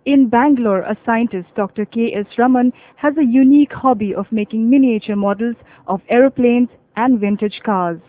In Bangalore, a scientist, Dr. K.S. Raman, has a unique hobby of making miniature models of aeroplanes and vintage cars.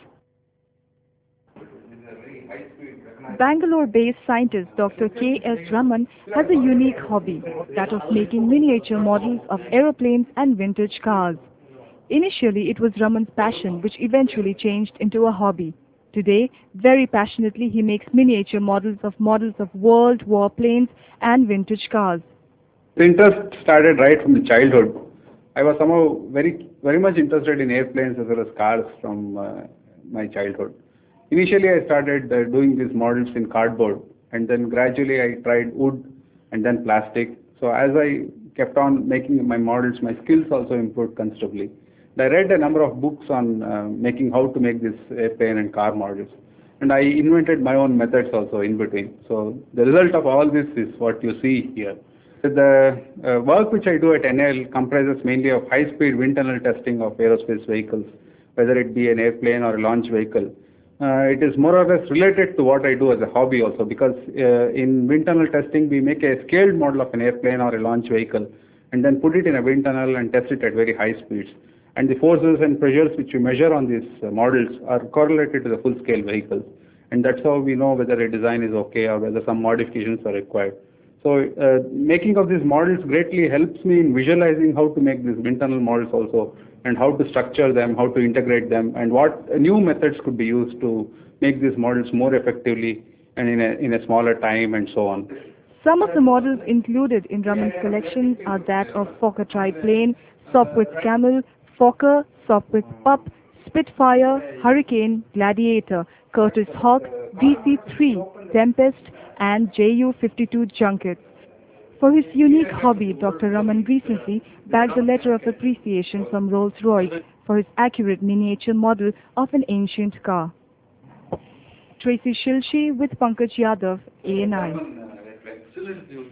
Bangalore-based scientist Dr. K.S. Raman has a unique hobby, that of making miniature models of aeroplanes and vintage cars. Initially, it was Raman's passion, which eventually changed into a hobby. Today, very passionately, he makes miniature models of World War planes and vintage cars. The interest started right from the childhood. I was somehow very much interested in airplanes as well as cars from my childhood. Initially, I started doing these models in cardboard, and then gradually I tried wood and then plastic. So as I kept on making my models, my skills also improved considerably. I read a number of books on making how to make this airplane and car models, and I invented my own methods also in between. So the result of all this is what you see here. The work which I do at NL comprises mainly of high-speed wind tunnel testing of aerospace vehicles, whether it be an airplane or a launch vehicle. It is more or less related to what I do as a hobby also, because in wind tunnel testing we make a scaled model of an airplane or a launch vehicle and then put it in a wind tunnel and test it at very high speeds. And the forces and pressures which we measure on these models are correlated to the full-scale vehicles. And that's how we know whether a design is okay or whether some modifications are required. So making of these models greatly helps me in visualizing how to make these wind tunnel models also, and how to structure them, how to integrate them, and what new methods could be used to make these models more effectively and in a smaller time and so on. Some of the models included in Raman's collection are that of Fokker triplane, Sopwith Camel, Fokker, Sopwith Pup, Spitfire, Hurricane, Gladiator, Curtiss Hawk, DC-3, Tempest, and Ju-52 Junkets. For his unique hobby, Dr. Raman recently bagged a letter of appreciation from Rolls-Royce for his accurate miniature model of an ancient car. Tracy Shilshi with Pankaj Yadav, ANI.